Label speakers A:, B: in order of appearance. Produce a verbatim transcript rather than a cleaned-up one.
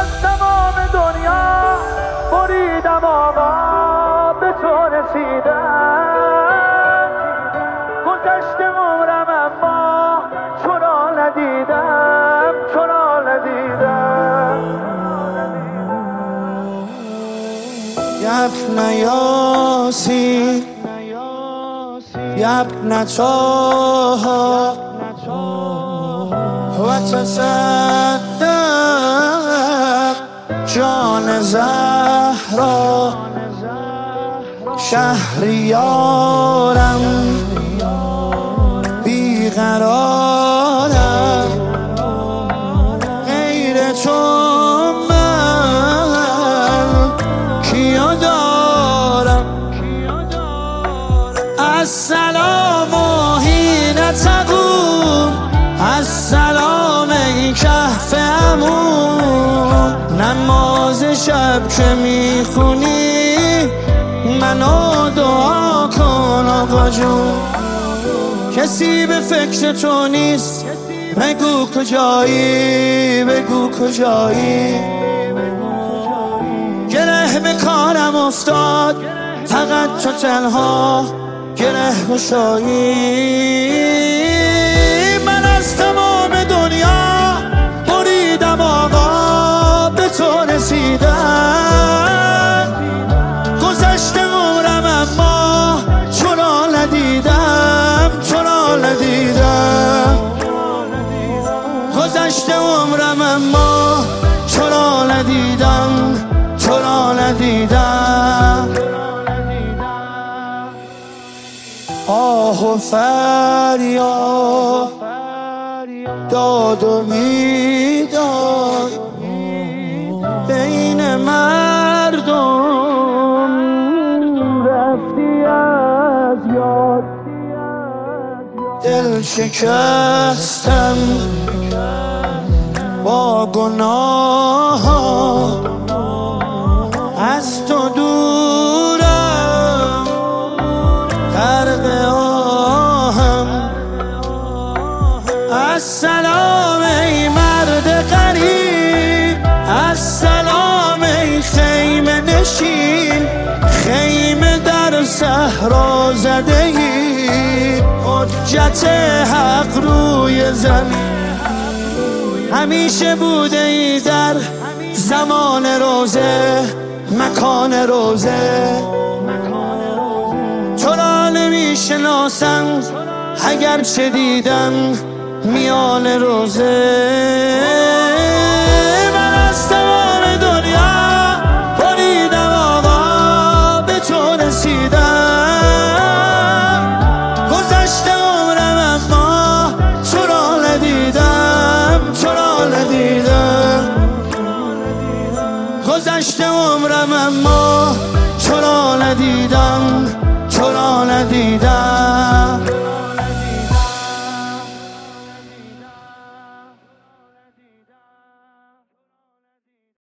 A: از تمام دنیا بریدم آقا به تو رسیدم. گذشت عمرم اما تو را ندیدم، تو را ندیدم.
B: یا ابن یاسین یا ابن طه و تصدق جان زهرا. شهریارم بیقرارم غیر تو من کیا دارم. السلام حین تقوم، السلام ای کهف عمون. نماز شب که میخونی منو دعا کن آقا جون. کسی به فکر تو نیست، بگو کجایی، بگو کجایی. گره به کارم افتاد، فقط تو تنها گره گشایی. من از تمام دنیا بریدم آقا به تو رسیدم. گذشت عمرم اما تو را ندیدم، تو را ندیدم. گذشت عمرم اما تو را ندیدم، تو را ندیدم. آه و فریاد، داد و بیداد بین مردم رفتی از یاد. دل شکستم با گناه، از تو دورم غرق آهم. السلام ای مرد غریب، السلام ای خیمه نشین. خیمه در صحرا زده ای، حجت حق روی زمین. همیشه بوده ای در زمان روزه، مکان روزه. تو را نمی شناسم اگر چه دیدم میان روزه. من از تمام دنیا بریدم آقا به تو رسیدم. گذشت عمرم اما تو را ندیدم، تو را ندیدم. گذشت عمرم اما تو را ندیدم، تو را ندیدم.